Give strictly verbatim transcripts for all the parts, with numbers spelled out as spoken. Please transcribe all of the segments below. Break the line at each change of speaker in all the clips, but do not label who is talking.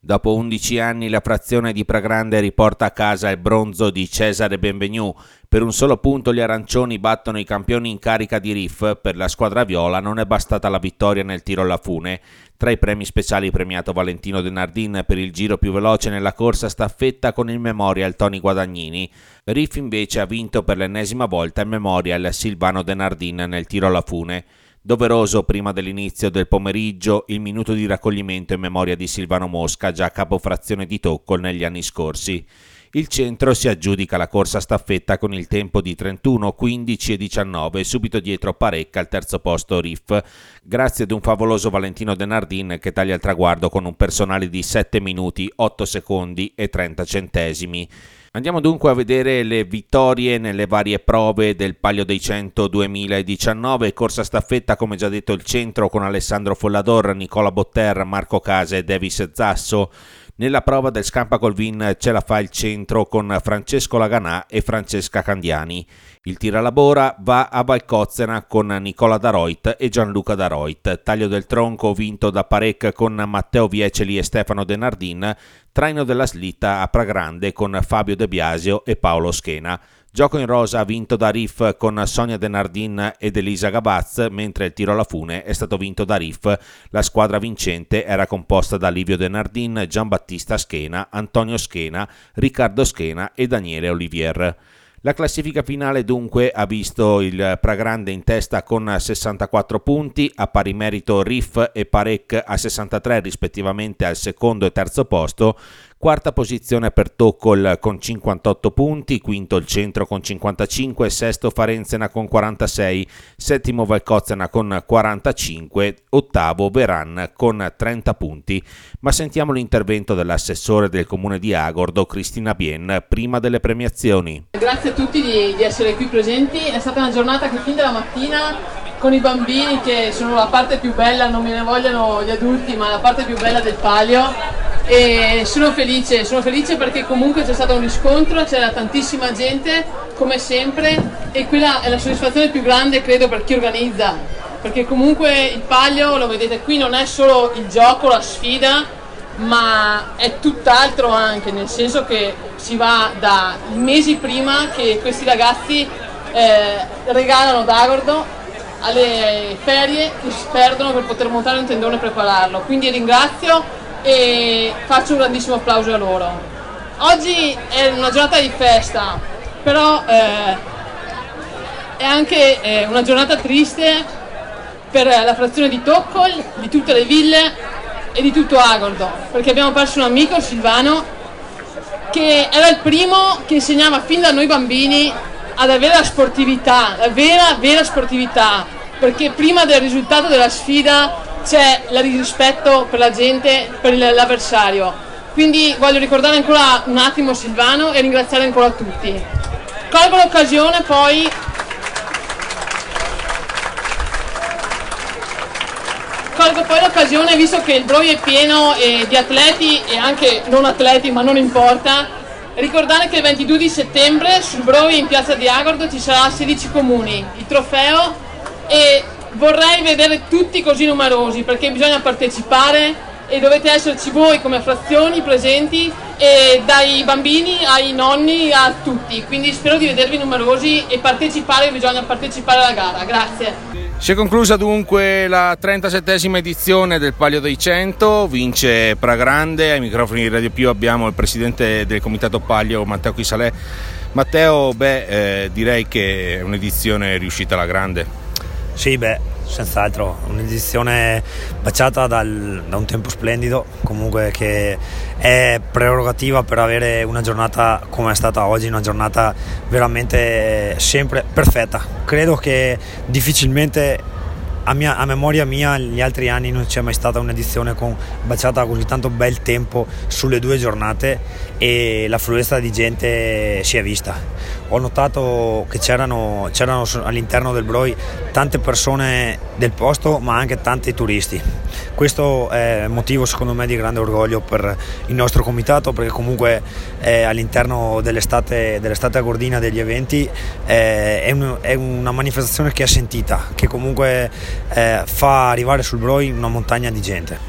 Dopo undici anni la frazione di Pragrande riporta a casa il bronzo di Cesare Benvenu. Per un solo punto gli arancioni battono i campioni in carica di Riff. Per la squadra viola non è bastata la vittoria nel tiro alla fune. Tra i premi speciali premiato Valentino De Nardin per il giro più veloce nella corsa staffetta con il Memorial Tony Guadagnini. Riff invece ha vinto per l'ennesima volta il Memorial Silvano De Nardin nel tiro alla fune. Doveroso prima dell'inizio del pomeriggio il minuto di raccoglimento in memoria di Silvano Mosca, già capofrazione di Toccol negli anni scorsi. Il centro si aggiudica la corsa staffetta con il tempo di trentuno, quindici e diciannove, subito dietro Parecca al terzo posto Riff, grazie ad un favoloso Valentino De Nardin che taglia il traguardo con un personale di sette minuti, otto secondi e trenta centesimi. Andiamo dunque a vedere le vittorie nelle varie prove del Palio dei cento duemiladiciannove, corsa staffetta come già detto il centro con Alessandro Follador, Nicola Botter, Marco Casa e Davis Zasso. Nella prova del Scampa Colvin ce la fa il centro con Francesco Laganà e Francesca Candiani. Il tiralabora va a Valcozzena con Nicola Daroit e Gianluca Daroit. Taglio del tronco vinto da Parec con Matteo Vieceli e Stefano De Nardin. Traino della slitta a Pragrande con Fabio De Biasio e Paolo Schena. Gioco in rosa vinto da Riff con Sonia De Nardin ed Elisa Gabaz, mentre il tiro alla fune è stato vinto da Riff. La squadra vincente era composta da Livio De Nardin, Giambattista Schena, Antonio Schena, Riccardo Schena e Daniele Olivier. La classifica finale dunque ha visto il Pragrande in testa con sessantaquattro punti, a pari merito Riff e Parec a sessantatré rispettivamente al secondo e terzo posto, quarta posizione per Toccol con cinquantotto punti, quinto il centro con cinquantacinque, sesto Farenzena con quarantasei, settimo Valcozzena con quarantacinque, ottavo Veran con trenta punti. Ma sentiamo l'intervento dell'assessore del comune di Agordo, Cristina Bien, prima delle premiazioni.
Grazie a tutti di, di essere qui presenti, è stata una giornata che fin dalla mattina con i bambini, che sono la parte più bella, non me ne vogliono gli adulti, ma la parte più bella del palio. E sono felice, sono felice perché comunque c'è stato un riscontro, c'era tantissima gente come sempre e quella è la soddisfazione più grande credo per chi organizza, perché comunque il palio, lo vedete qui, non è solo il gioco, la sfida, ma è tutt'altro anche, nel senso che si va da mesi prima che questi ragazzi eh, regalano ad Agordo alle ferie che si perdono per poter montare un tendone e prepararlo, quindi ringrazio e faccio un grandissimo applauso a loro. Oggi è una giornata di festa, però eh, è anche eh, una giornata triste per la frazione di Toccol, di tutte le ville e di tutto Agordo, perché abbiamo perso un amico, Silvano, che era il primo che insegnava fin da noi bambini ad avere la sportività, la vera, vera sportività, perché prima del risultato della sfida c'è il rispetto per la gente, per l'avversario. Quindi voglio ricordare ancora un attimo Silvano e ringraziare ancora tutti. Colgo l'occasione poi colgo poi l'occasione, visto che il Broi è pieno eh, di atleti e anche non atleti, ma non importa, ricordare che il ventidue di settembre sul Broi in piazza di Agordo ci sarà sedici comuni, il trofeo, e vorrei vedere tutti così numerosi perché bisogna partecipare e dovete esserci voi come frazioni presenti, e dai bambini ai nonni a tutti, quindi spero di vedervi numerosi e partecipare, bisogna partecipare alla gara. Grazie.
Si è conclusa dunque la trentasettesima edizione del Palio dei cento, vince Pragrande. Ai microfoni di Radio Pio abbiamo il presidente del comitato Palio, Matteo Chisalè. Matteo, beh, eh, direi che è un'edizione riuscita alla grande.
Sì, beh, senz'altro, un'edizione baciata dal, da un tempo splendido, comunque che è prerogativa per avere una giornata come è stata oggi, una giornata veramente sempre perfetta. Credo che difficilmente a, mia, a memoria mia negli altri anni non c'è mai stata un'edizione con baciata così tanto bel tempo sulle due giornate e l'affluenza di gente si è vista. Ho notato che c'erano, c'erano all'interno del Broi tante persone del posto, ma anche tanti turisti. Questo è motivo secondo me di grande orgoglio per il nostro comitato, perché comunque eh, all'interno dell'estate, dell'estate agordina degli eventi eh, è, un, è una manifestazione che è sentita, che comunque eh, fa arrivare sul Broi una montagna di gente.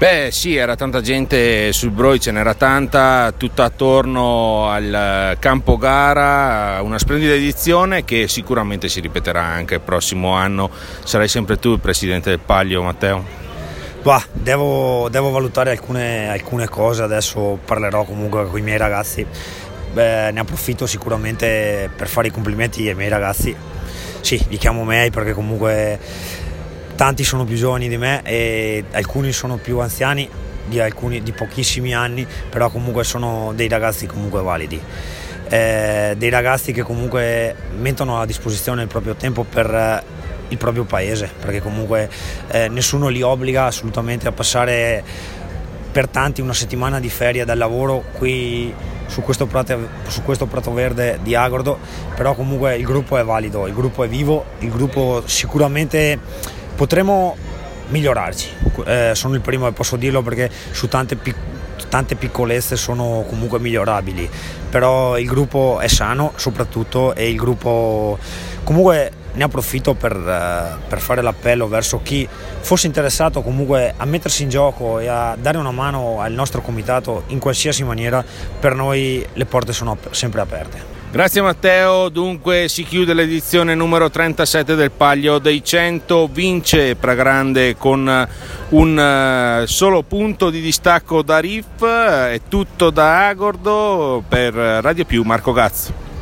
Beh sì, era tanta gente sul Broi, ce n'era tanta, tutta attorno al campo gara, una splendida edizione che sicuramente si ripeterà anche il prossimo anno. Sarai sempre tu il presidente del Palio, Matteo?
Bah, devo, devo valutare alcune, alcune cose, adesso parlerò comunque con i miei ragazzi. Beh, ne approfitto sicuramente per fare i complimenti ai miei ragazzi. Sì, li chiamo miei perché comunque tanti sono più giovani di me e alcuni sono più anziani di, alcuni, di pochissimi anni, però comunque sono dei ragazzi comunque validi, eh, dei ragazzi che comunque mettono a disposizione il proprio tempo per eh, il proprio paese, perché comunque eh, nessuno li obbliga assolutamente a passare per tanti una settimana di ferie dal lavoro qui su questo prato, su questo prato verde di Agordo, però comunque il gruppo è valido, il gruppo è vivo, il gruppo sicuramente potremo migliorarci, eh, sono il primo e posso dirlo perché su tante, pic- tante piccolezze sono comunque migliorabili, però il gruppo è sano soprattutto e il gruppo comunque ne approfitto per, uh, per fare l'appello verso chi fosse interessato comunque a mettersi in gioco e a dare una mano al nostro comitato in qualsiasi maniera. Per noi le porte sono ap- sempre aperte.
Grazie Matteo, dunque si chiude l'edizione numero trentasette del Palio dei cento, vince Pragrande con un uh, solo punto di distacco da Riff, è tutto da Agordo, per Radio Più Marco Gazzo.